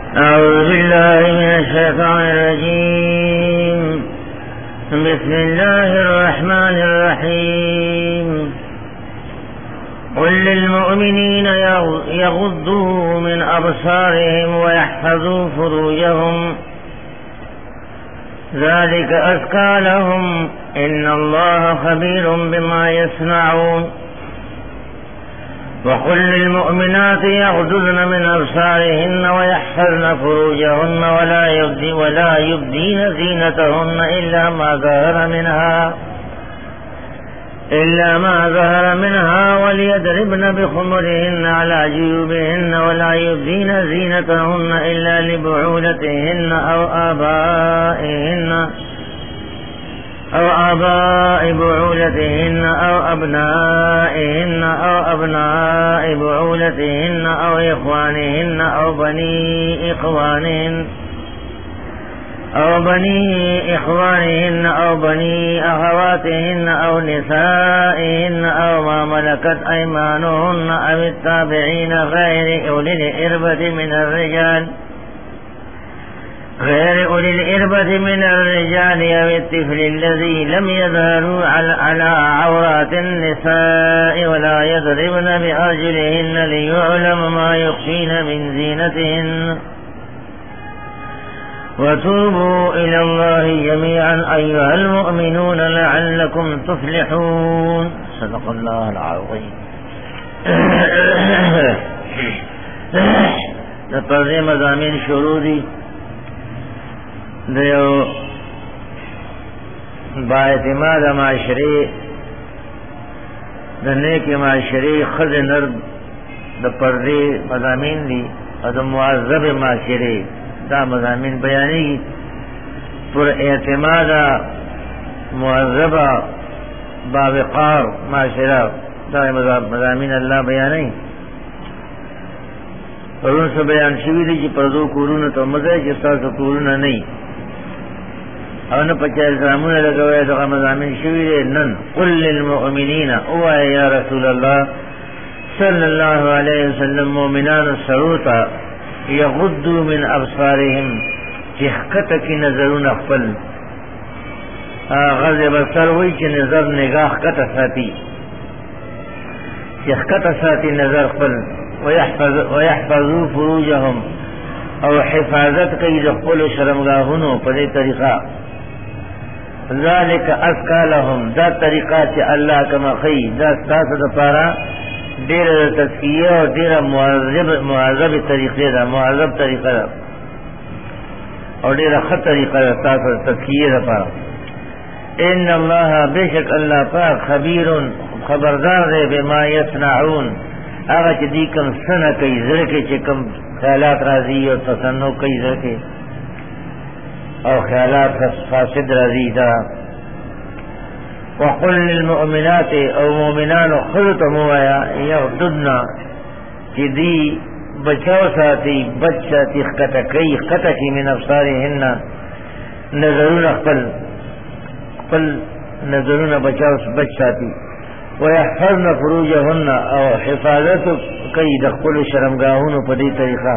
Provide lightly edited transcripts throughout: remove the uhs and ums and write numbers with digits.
أعوذ بالله من الشيطان الرجيم. بسم الله الرحمن الرحيم. قل للمؤمنين يغضوا من أبصارهم ويحفظوا فروجهم ذلك أزكى لهم إن الله خبير بما يصنعون. وقل للمؤمنات يغضضن من أبصارهن ويحفظن فروجهن ولا يبدين زينتهن إلا ما ظهر منها وليضربن بخمرهن على جيوبهن ولا يبدين زينتهن إلا لبعولتهن أو آباء بعولتهن أو أبنائهن أو أبناء بعولتهن أو إخوانهن أو بني إخوانهن أو بني أخواتهن أو نسائهن أو ما ملكت أيمانهن أو التابعين غير أولي الإربة من الرجال أو الطفل الذي لم يظهروا على عورات النساء ولا يضربن بأرجلهن ليعلم ما يخفين من زينتهن. وتوبوا إلى الله جميعا أيها المؤمنون لعلكم تفلحون. صدق الله العظيم. پردے مضامین شروع دی دیو با اعتماد معاشرے دنے کے معاشرے خز نرد دا پردے مضامین دی اور دا معذب معاشرے دا مضامین بیانی پر اعتماد معذبہ باوقار معاشرہ دا مضامین اللہ بیانی اور ان سے بیان شوی دی جی پردو کورون تو مزہ جستا سے کورون نہیں اور نہ پچا الزامون لگوئے تو مضامین شوی دی نن قل للمؤمنین اوائے یا رسول اللہ صلی اللہ علیہ وسلم مومنان سروتا یغضوا من ابصارهم چخکت کی نظرون اخفل غض بصر ہوئی چی نظر نگاہ کت ساتی چخکت ساتی نظر اخفل ويحفظوا فروجهم او حفاظت کئی دخل شرمگاہنو پدے طریقہ ذالک ازکا لهم دا طریقہ چی اللہ کما خی دا ستاسد پارا دیر تذکیہ اور دیر معذب طریقے دا معذب طریقہ دا اور دیر خط طریقہ دا ستاسد تذکیہ دا پارا ان اللہ بے شک اللہ پاک خبیر خبردار دے بما یصنعون آغا چی دی کم سنہ کئی ذرکے چی کم خیالات راضی اور تصنع کئی ذرکے اور خیالات فاسد راضی دا وقل للمؤمنات او مومنان خلط موایا یغضضن چی دی بچاو ساتی بچ ساتی خطا کی من ابصارهن نظرون اقبل نظرون بچاو بچ ساتی ويحفظن فروجهن او حفاظت کئی دخل شرمگاہن پدی طریقہ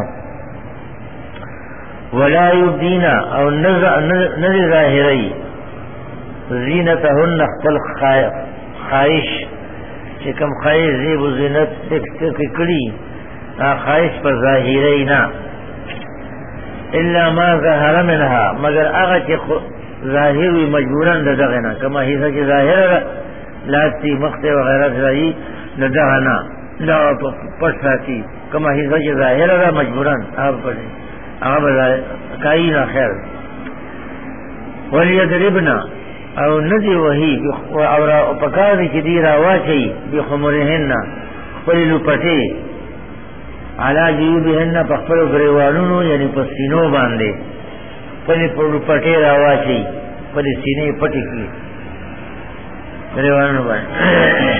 ولا يبدين او نظر ظاہری زینتهن اخفل خواہش چکم خواہش زیب و زینت ککڑی خواہش پر ظاہری نا الا ما ظہر منها مگر اغا چی ظاہر وی مجبورن دغنا کما حیثہ چی ظاہر لاستی مختے وغیرہ سرائی ندغنا لا پرساتی کما حیثہ چی ظاہر را مجبورن آپ پڑھیں آپ کائینا خیر ولیدربنا او ندی وحی اور پکار کی دی راواچی بخمرهن خپلو پٹے علا جیوبهن پخپلو گریوانونو یعنی پسینو باندے پلی پٹے راواچی پلی سینے پٹی کی گریوانونو باندے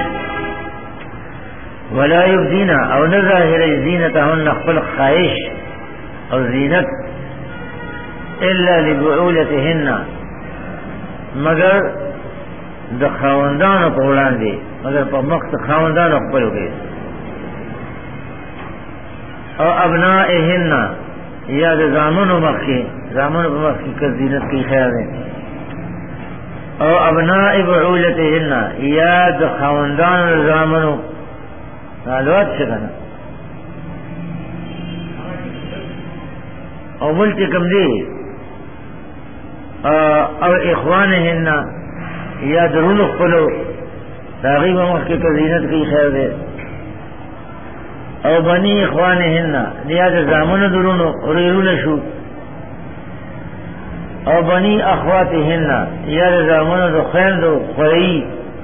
ولا یبدین او نظاہر زینتهن خپل خواہش او زینت الا لبعولتهن مگر د خاوندانو په وړاندې مگر په مخ د خاوندانو خپل وګړي او ابنائهن یا د زامنو مخکې زامنو په مخکې که زینت کوي خیر دی. او ابناء بعولتهن یا د خاوندانو زامنو معلومات څه کنه او بل چې کوم دی او اخوانهن یا درونو خپلو د هغوی په مخکې که زینت کوي خیر دی. او بنی اخوانهن یا د زامنو درونو ریرونه شو. او بنی اخواتهن یا د زامنو د خویندو خویی.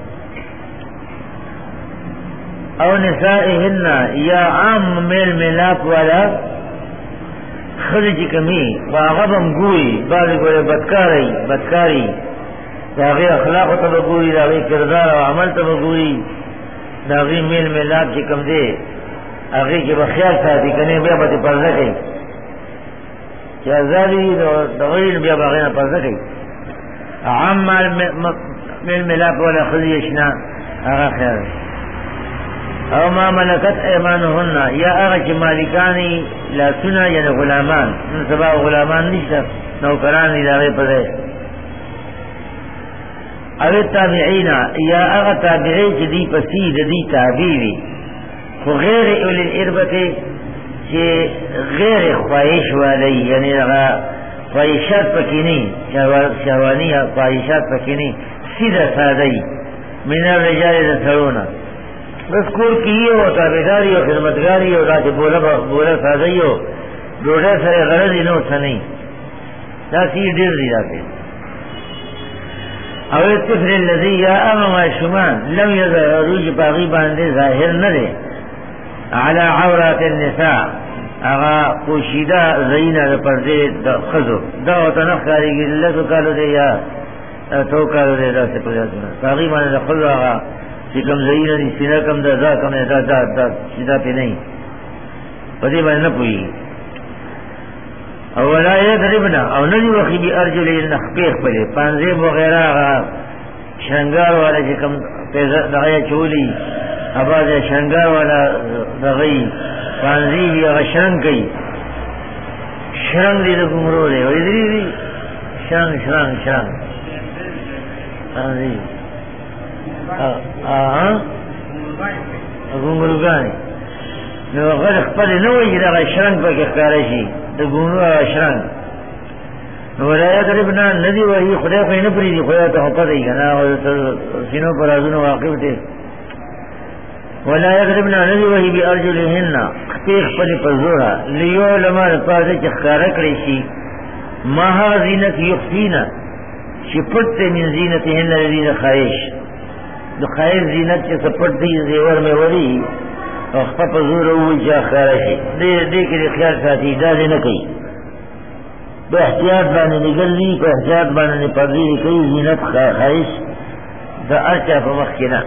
او نسائهن یا عام میل ملاپ والا خلی چی کمی باغبم گوئی بعضی گوئی بدکاری داغی اخلاق تا بگوئی داغی کردار و عمل تا بگوئی داغی میل ملاپ چی کم دے اگی کی بخیال ساتی کنی بیا باتی پرزا کئی چی ازادی دغیر بیا باغینا پرزا کئی عام میل ملاپ والا خلی اشنا اغا خیال. او ما ملکت ایمانهن یا اغا چی مالکانی لاسونا یعنی غلامان من سبا غلامان نشتا نوکران اداره پده. او تابعین یا اغا تابعی چی دی پسید دی تابعی خو غیر اولی الاربتی چی غیر خواهش والی یعنی اغا خواهشات پکینی شهوانی خواهشات پکینی سیدہ سادی من الرجال دسرونا بس کور کی ہو تابعداری ہو خدمتگاری ہو راج بولا سازی ہو ڈوڑا سر غرض انو سنی داسی دیر دی جاتے. او الطفل الذی یا اما شمان لم یظهروا باغی باندے ظاہر نہ دے علی عورات النساء اغا پوشیدہ زینہ پردے خزو دا وطنخ کاری گی اللہ تو کالو دے یا تو کالو دے دا سے پجاتنا باغی باندے دا خزو آغا چی کم زینہ دی سینہ کم دا دا کم دا دا دا سیدہ پہ نہیں پدی باندے نہ پوئی. او ولا یضربنا او ندی وخی بی ارجلین نخپیخ پلے پانزیب وغیرہ آغا شنگار والا چی کم دغیا چولی اباز شنگار والا دغی پانزیبی آغا شرنگ کئی شرنگ دی دا گمرو دے وی دری دی شرنگ پانزیب گمروگانی نو غد اخپل نوی دا غا شرنگ پا کخکارشی دا گمرو آغا شرنگ نو ولایت ربنا ندی وحی خدا خوی نپری دی خدا تا حقا دی کنا سینو پر آزون واقف تے ولا یضربنا ندی وحی بی ارجلهن خپیخ پنی پر زورا لیو لما رپاسے چخکارک ریشی ماہا زینت یخفینا شپٹتے من زینتهن لذین خواہش دو خواہش زینت چی سپٹ دی زیور میں ولی اخپا پر زور اوی چخکارشی دے کے خیال ساتی دا دے نکی تو احتیاط بانے نگل لی تو احتیاط بانے پردی کئی زینت خواہش دا ارچا پا مخینا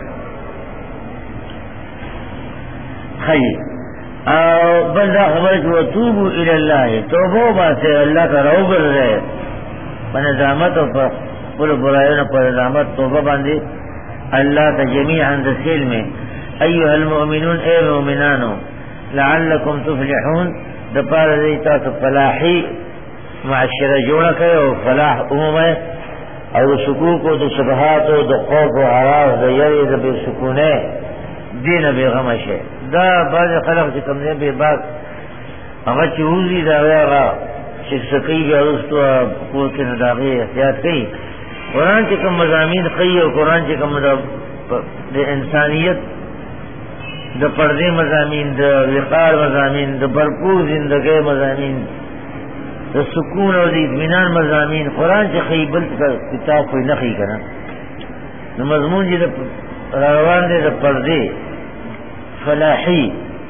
خیر. او بلدہ خبر کہ وَتُوبُوا إِلَى اللَّهِ توبو باسے اللہ کا روبر رہے بنظامت و پل برائیون پر نظامت توبہ باندے اللہ تا جمیعاً دسیل میں ایوہ المؤمنون اے مومنانو لعلکم تفلحون دپار دیتا تو فلاحی معاشرہ جوڑا کرے اور فلاح عمومے اور سکوک و دو شبہات و دو خوف و حراس دو یری دو بے سکونے دین بے غمش ہے دا بعض خلق چکم دے بے بات اگر چوزی دا ویغا شک سکی بے رستو قوت نداغی احتیاط کئی قرآن چکم مضامین قی و قرآن چکم دا انسانیت دا پردے مضامین دا وقار مضامین دا برپور زندگی مضامین دا سکون اور اطمینان مضامین قرآن سے خیبل کا کتاب کوئی نقی کرنا دا مضمون جی دا روان دے دا پردے فلاحی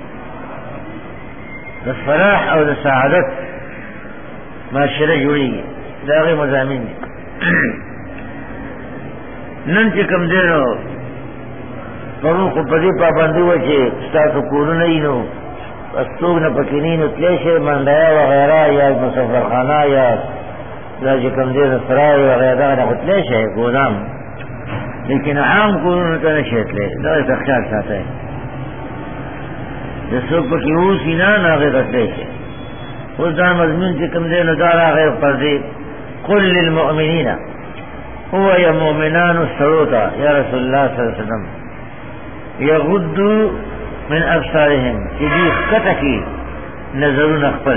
دا فلاح اور دا سعادت معاشرہ جوڑی گی دا غیر مضامین دی نن چکم دے نو مرون کو پدی پابندی وچے ستاسو کورو نئینو استوگ نہ پکینی نو تلیشے مندایا وغیرہ یا مسافر خانہ یا چکم دے سرائے وغیرہ نہ تلیشے گودام لیکن عام کورو نہ نشیت لے دا خیال ساتا ہے جسو پکی او سینا نہ غیر تلیشے اس دا مضمون چې کوم دی نو دا راغی پردې قل للمؤمنین هو یا مؤمنانو سړو ته یا رسول الله صلی الله علیه وسلم یغضوا من ابصارهم چې دوی ښکته کړي نظرونه خپل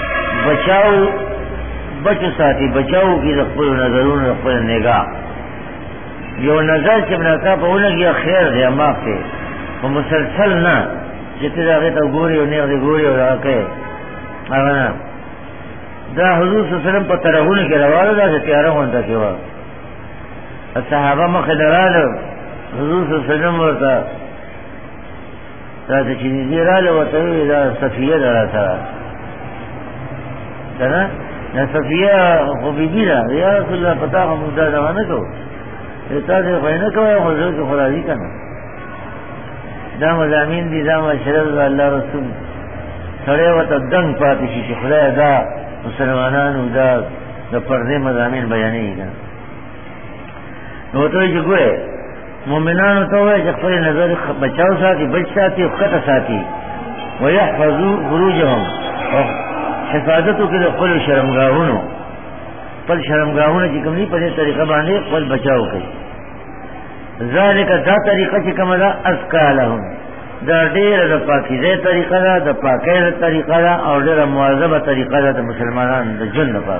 بچو ساتي بچاو کې د خپل نظرونو خپل نگاه یو نظر چې بناکا په ولګي خیر دی معاف دی او مسلسل نه چې ته هغه ته ګوري او نه ګوري او راکې هغه نه دا حضور صلی الله علیه وسلم په ترهونه کې راوړل دا تیار وانته کې و صحابه مخ دراله حضور صلی الله علیه وسلم ورته دا چې دې رااله وته دا صفیه دراته دا نه صفیه خو بیبی دا یا رسول الله پتا هم دا نه کو تا دې خو نه کوي حضور کې خدای کنه دا مزامین دي دا مشرف الله رسول سره وته دنګ پاتې شي چې خدای دا مسلمانانو دا د پردې مزامین بیانې کړه نو ته یې ګوره مؤمنانو ته وایي چې خپل نظر بچاو ساتي بچ ساتي او خطه ساتي ويحفظوا فروجهم حفاظتو کې خپل شرمګاهونو خپل شرمګاهونه چې کوم دي په دې طریقه باندې خپل بچاو کوي ذالک دا طریقه چې کومه ده ازکا لهم دا ډېره د پاکیزه طریقه ده د پاکۍ طریقه ده او ډېره مواظبه طریقه ده د مسلمانانو د ژوند لپاره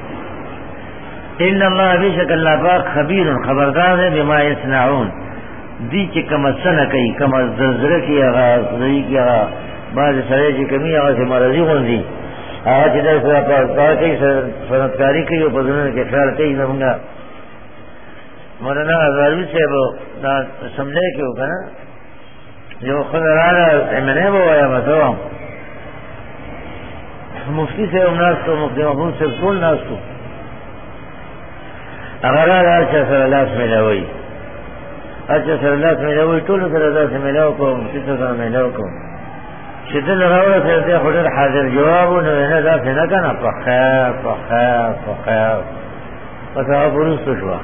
ان الله بیشک الله پاک خبیر خبردار دی بما یصنعون دی چې کوم سنه کوي کوم زلزله کې هغه ځای کې هغه بعض سره چې کومي هغه چې مرضی غوندي هغه چې د پاکۍ صنعتکاري کوي او په ځینو کې خیال کوي زمونږ مولانا ازاروی صاحب دا سمجھے کہ ہوگا نا جو خدرانا میں نے وہ آیا بتاؤ مفتی سے ناس کو مفتی محمود سے کول ناس کو اگر اچھا سر اللہ سے ملا ہوئی اچھا سر اللہ سے ملا ہوئی ٹول سر اللہ سے ملاو کو مفتی سے ملاو کو شدل راوڑا سے خدر حاضر جواب انہوں دا سے نہ کنا پخیر پس آپ روز تو شوا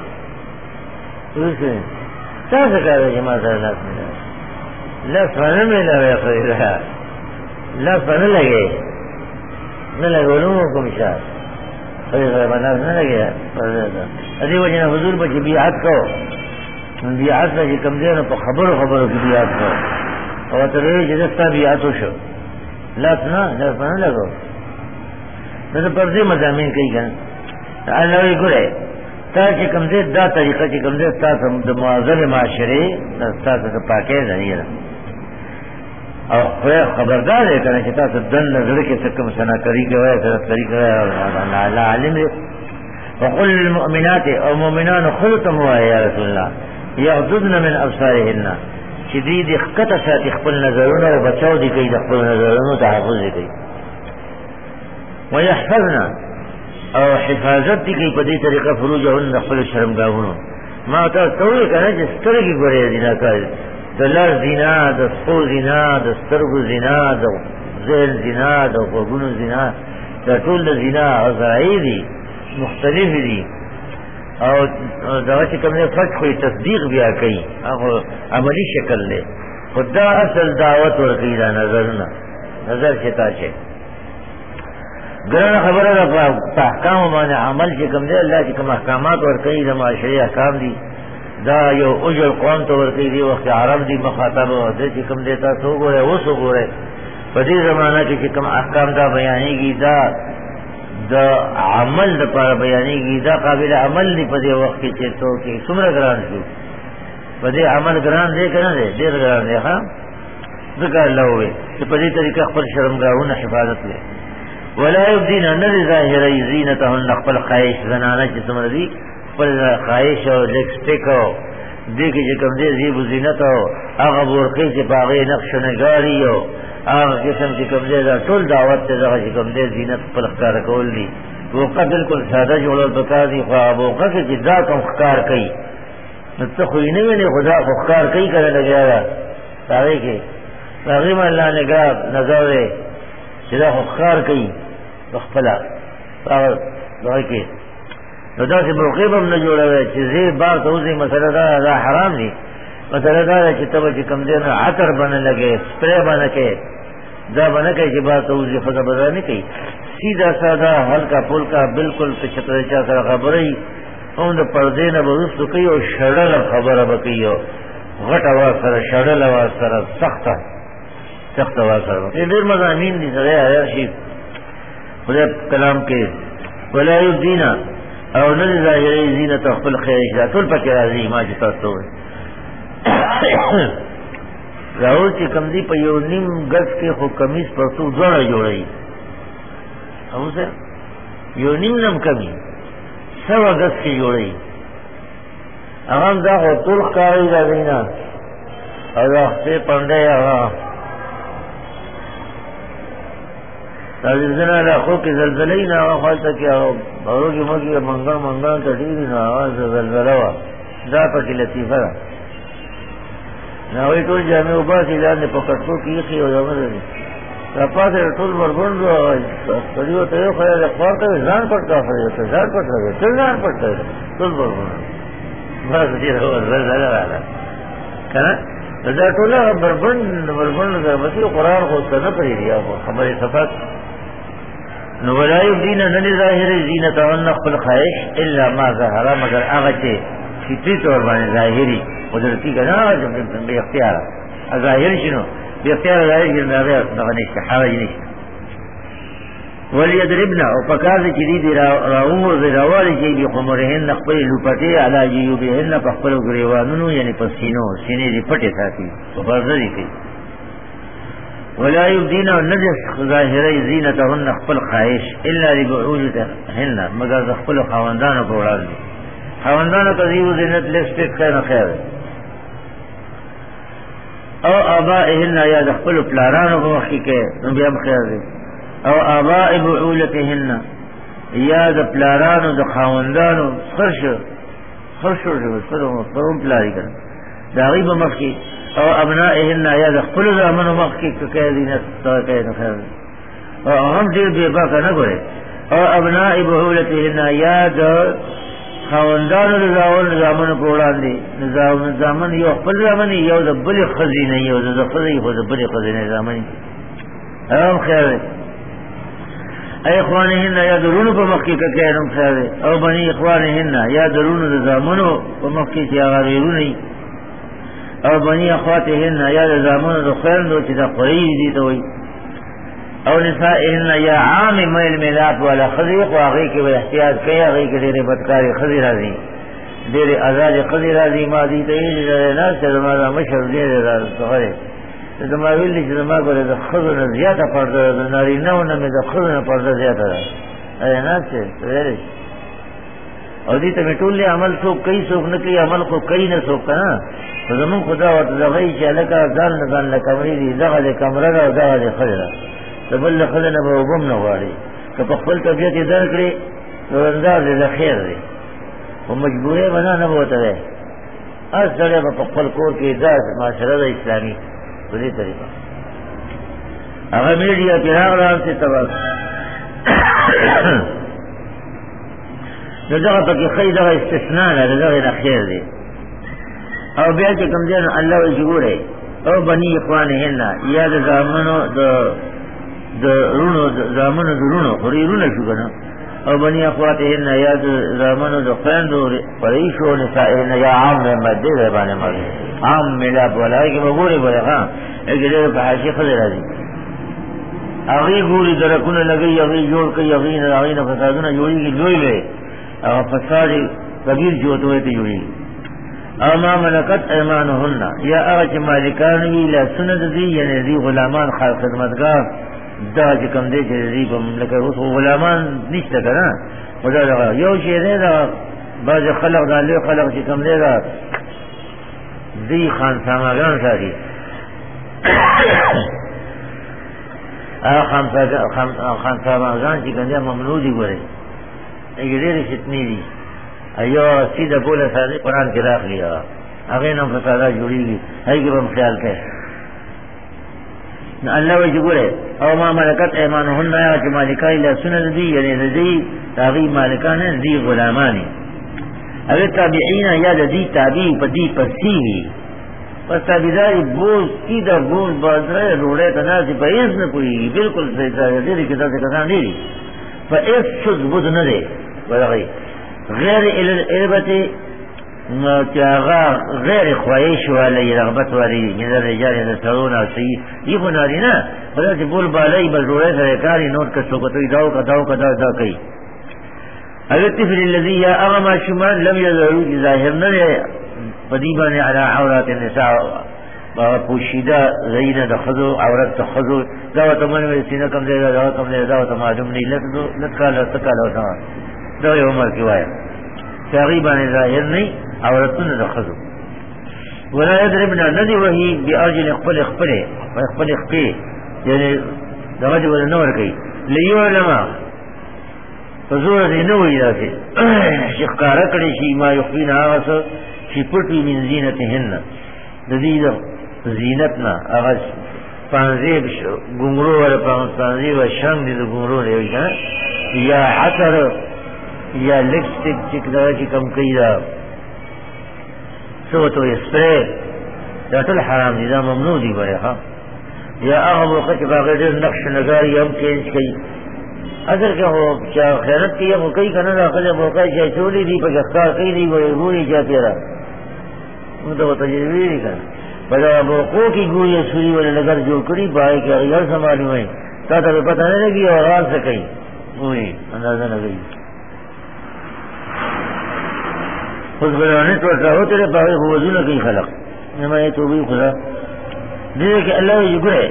تاسو کاوه چې ما سره لاس ملا لاس باندې ملا وې خیره لاس باندې لګي نه لګولو کوم شاد خیره باندې نه لګي ادي وجه حضور په بیعت کو بیعت چې کوم دی نو په خبرو کې بیعت کو او ته یې چې دستا بیعت وشو لاس باندې لګو دا په دې مزامین کوي کنه الله یې ګوره تا چې کوم دې دا طریقه چې کوم دې تاسو د معاذ معاشره تاسو د پاکه ځای او خبردار دی کنه چې تاسو د نظر کې څه کوم سنا کوي کوي سره طریقه الله عالم وقل للمؤمنات او مؤمنان خلتم يا رسول الله يغضضن من ابصارهن شدید خطه ساتي خپل نظرونه او بچاو دي کوي د خپل نظرونو تحفظ کوي ويحفظنا او حفاظت دی کوي په دې طریقه فروجهن خپل شرمګاهونو ما تاسو ته کنه چې سترګې ګورې زنا کوي د لار زنا د خو زنا د سترګو زنا د ذهن زنا د وګونو زنا د ټول زنا او زراعي دي مختلف دي او دا چې کوم نه فرق کوي تصدیق بیا کوي هغه عملی شکل له خدا اصل دعوت ورکړي دا نظر چتا شي ګران خبره ده په احکام باندې عمل چې کوم دی الله چې کوم احکامات ورکړي د معاشري احکام دي دا یو اجر قوم ته ورکړي دی وخت عرب دي مخاطب او د چې کوم دی تاسو ګوره اوس وګوره په دې زمانہ کې چې کوم احکام دا بیانېږي دا د عمل لپاره بیانېږي دا قابل عمل دی په دې وخت کې چې تو کې څومره ګران شي په دې عمل ګران دی کنه دی ډېر ګران دی ها ذکر الله وي چې په دې طریقه خپل شرمګاهونه حفاظت لري ولا يبدين نذ ظاهر زينتهن خپل خواهش زنانه چې څومره دي خپل خواهش او لپسټیک او دې کې چې کوم دې زیب زینت او هغه ورقې چې باغې نقش نگاری او هغه قسم چې کوم دې دا ټول دعوت ته دغه چې کوم دې زینت خپل ښکار کول دي وقته بالکل ساده جوړول پکار دي خو وقته چې دا کوم ښکار کوي نو ته خو نه ویني خدا خو ښکار کوي کړه لګیا هغه کې هغه الله نگاه نظر چې دا خو ښکار کوي خپل هغه کې نو دا چې موقع به نه جوړوي چې زی بار ته وځي مسله دا حرام دي مسله دا چې تبه چې کم دې نه عطر باندې لګي سپری باندې کې دا باندې کې چې بار ته وځي خدا بدل نه کوي سیدھا سادہ ہلکا پھلکا بالکل پچھتر چا سر خبر ہی ان پردے نہ برست کئی اور شڑل خبر بکی ہو غٹ آواز سر شڑل آواز سر سخت سخت آواز سر یہ دیر مضامین دی سر آیا شیف خدا کلام کے ولا یبدینا او نہ ظاہری زینت خپل خیر اشارہ طول پکے راضی ما جتا تو راول چې کم دی په یو نیم گز کې خو کمیز پرتو دوړه جوړی او سر یو نیم نم کمی سوا گز کې جوړی هغه دا خو ټول کاری راځي نه او هغه پنده هغه زلزلہ لا خو کې زلزلې نه هغه خاصه کې اورو کې مګي منګا ته ډیری نه आवाज زلزلہ وا دا پکې لطیفه ده ناوی ټول جامع وباسي لاندې په کټکو کې خي او زمره دي راپاسه ټول ورغون سړیو ته یو خیال اخبار ته ځان پټ کا فرې ته ځان پټ راغی ته ځان پټ ته ټول ورغون بس دې زلزلہ راغله کنه دا ټول ورغون دا بس قرآن خو څه نه پېری دی خبره صفات نو ولای دین نه ظاهر زینت او نقل خواهش الا ما ظهر مگر هغه چې فطری طور باندې ظاهری قدرتی کنا بے اختیار ظاہر شنو بے اختیار ظاہر شنو دغه نشته حرج نشته ولیضربن او پکار دي چې دي راو زراوالي چې دي خمرهن خپل لوپټي علا جيوبهن په خپل غریوانونو یعنی پسینو سینې دي پټه ساتي په بازاري کې ولا يبدين النجس ظاهري زينتهن خپل خواهش الا لبعولتهن مگر خپل خواندانو په وړاندې خواندانو کذيو زینت لسټ خیر خیر او آبائهن یا دخپل پلارانو په وخت کې نو بیا خیر دی او آباء بعولتهن یا د پلارانو د خواندانو خرشو پرون پلاری کړه دا غیب مخ کې او ابنائهن یا دخپل زامنو مخ کې کې دینه تا کې نو خیر او هم دې به باکه نه ګوري او ابناء بعولتهن یا د خواندانو د زامنو په وړاندې زامن یو خپل زامن یو د بل خزینه یو د خزینه خو د بل خزینه زامن هم خیر ای اخوانهن یا درونو په مخ کې کېنم خیر او بني اخوانهن یا درونو د زامنو په مخ کې چې هغه ورونه او بني اخواتهن یا د زامنو د خويندو چې د قریب دي ته وي او نسائهن یا عام میل ملاپ والا خزیق و آغی کی و احتیاط کئی آغی کی دیر بدکاری خزی رازی دیر ازاد خزی رازی ما دیتا ایلی ناس چیزمازا مشر دیر رازی سخره چیزماویل دی چیزما کولی دا خزن زیادہ پرده دا ناری نو نمی دا خزن پرده زیادہ دا ای ناس چیز او دیتا میں طول لی عمل سوک کئی سوک نکلی عمل کو کئی نسوک کنا زمون خدا ورد دغی چی لکا زان نزان لکمری دی دغل کمره دا دغل خزر تبل خلنا بوبم نغواړي که په خپل طبيعت در کړی نو انداز دې خیر دی او مجبورې بنا نه وته ده اصله په خپل کور کې دا معاشره اسلامي په دې طریقه هغه میډیا کې راغلم چې تبا دغه پکې خیره استثناء نه دغه خیر دی او بیا چې کوم ځای الله وجوړي او بني اخوانهن یا د زامنو د رونو زامنو د رونو خوري رونه شو کنه او بني اخواتهن یا د زامنو د خويندو پریشو نسائهن یا عام مده باندې مده عام ملا بولای کې وګوري بلغه اګه په حاشیه خزر راځي هغه ګوري درکونه لګي هغه جوړ کوي هغه نه فسادونه جوړيږي لوی او فساد کبیر جوړته ته جوړي او ما ملکت ایمانهن یا هغه چې مالکان وی لا سند دي یعنی دي غلامان خدمتگار دا چې کوم دي چې دې په مملکت اوس غلامان نشته کنه خدا دا یو شی دی دا بعض خلق دا له خلق چې کوم دی دا دی خان ساماګان ساتي خان ساماګان چې کوم دی ممنوع دي ګوره یې ډېر شتنی دي ایو سیده بوله ساده قرآن کې راغلی هغه نو فساده جوړیږي هغه کې به خیال کوي الله وجه ګوره او ما ملکت ایمانهن یا چې مالکای له سنن دي یعنی دې تاغي مالکان دي غلامانی هغه تابعین یا دې تابع په دې پسې پس تابعداري بوز سیده بوز بازره روړې تناسي په هیڅ نه کوي بالکل صحیح دې کې تاسو کسان دي فإس بد ندے ورغی غیر الاربت غیر خواہش والی رغبت والی نظر رجال نظر سرون اور سید یہ بناری نا بلا سے بول بالائی بلروڑے سرکاری نوٹ کا سوکتوی داو کا داو کا داو دا کئی اگر طفل اللذی یا اغما شمان لم یظہرو ظاہر نرے قدیبان علی عورات النساء پوشیدہ زینہ دا خضو عورت دا خضو داوتا من میں سینہ کم دے دا داوتا من دے داوتا معلوم نہیں لتکا لتما داوی عمر کی وایا تغیبان ظاہر نہیں عورتن دا خضو ولا يدربنا ندی وہی بأرجل اقبل اقبلے اقبل اقبلے یعنی دا غجب دا نور کئی لیعلمہ فزورت نوی دا سے شقارہ کڑی شی ما یخفین آغسا شی پرٹوی من زینتهن ددید زینتنا آغاز پانزیب گنگرو والا پانزیب شنگ دید گنگرو لیوی کنا یا عطر یا لپسٹک چک دا چی کم کئی دا سوتو اسپرے دا تل حرام دی دا ممنوع دی بڑے خواہ یا اغم وقت باقی نقش نگاری ہم چینج کئی اصل کیا ہو چاہ خیرت کی ہم کئی کنن آخر موقع چاہ چولی دی پا جختار کئی دی گوئی چاہ تیرا تو تجربی دی کن بدا موقع کی گوئی سوری والا لگر جو کری پائے کہ غیر سنبھالی ہوئے تا تا پتہ نہیں لگی اور آغاز سے کئی گوئی اندازہ نہ گئی خود بلانے تو ہو تیرے پاگے خوزو نہ کئی خلق نما یہ توبی خدا دیکھے کہ اللہ یکرے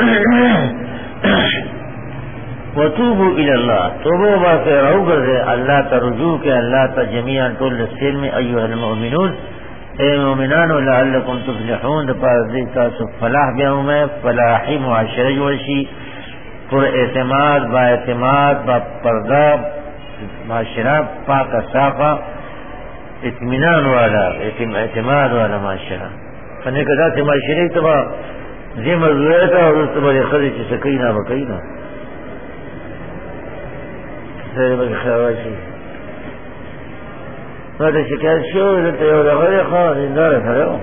وتوبوا الى الله توبوا با سے رہو گرے اللہ تا رجوع کے اللہ تا جميعا طول السن میں ایها المؤمنون اے مومنان لعلکم تفلحون پس دیتا فلاح بیاوں میں فلاحی معاشرہ وشی پر اعتماد با اعتماد با پردہ معاشرہ پاک صافہ اطمینان والا اعتماد والا معاشرہ فنے کدا سے معاشرے تبا زی مزورتا اور اس تبا خدی چی سکینا بکینا سر بکی خواشی فاتا شکایت شو دلتا یو لغری خواه زندار فرعو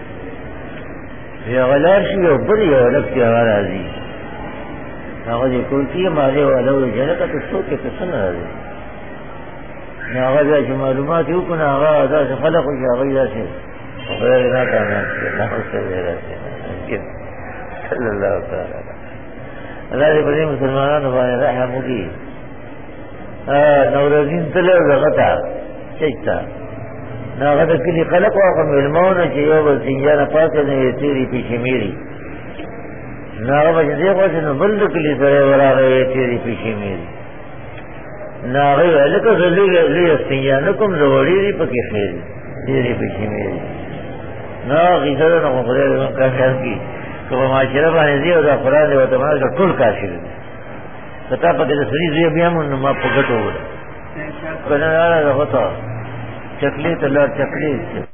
یا غلار شو یو بری یو لکتی آغا رازی آغا جی کلتی مالی و علو جنکا تسوک کے تسن رازی آغا جا چی معلوماتی اوکن آغا دا سے خلق و شاغی دا سے خیر نا کامیان سے نحو سر سے صلی اللہ تعالی اللہ دی بڑی مسلمانان بانے رحمو کی نورزین تلو لغتا چجتا ناغتا کلی خلق واقع ملمونا چی یو بل سنجانا پاسا نوی تیری پیشی میری ناغا چی دیکھو چی نبلد کلی سرے وراغا تیری پیشی میری ناغی علکا لی سنجانکم زوریری پکی خیری تیری پیشی میری ناغی صدا نقو خدای من کاشر کی کہ وہ معاشرہ بانے دی و دا قرآن دی و تمہارا کا کل کاشر دی کتا پاکی دا سری زی بیامون نما پگٹو بولا کنن آلا دا خطا چکلیت اللہ چکلیت